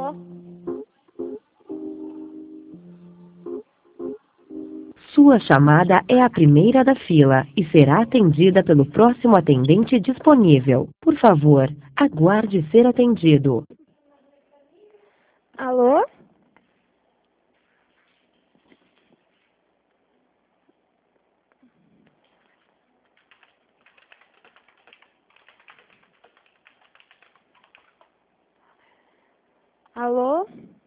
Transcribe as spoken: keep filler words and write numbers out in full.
Alô? Sua chamada é a primeira da fila e será atendida pelo próximo atendente disponível. Por favor, aguarde ser atendido. Alô? Alô?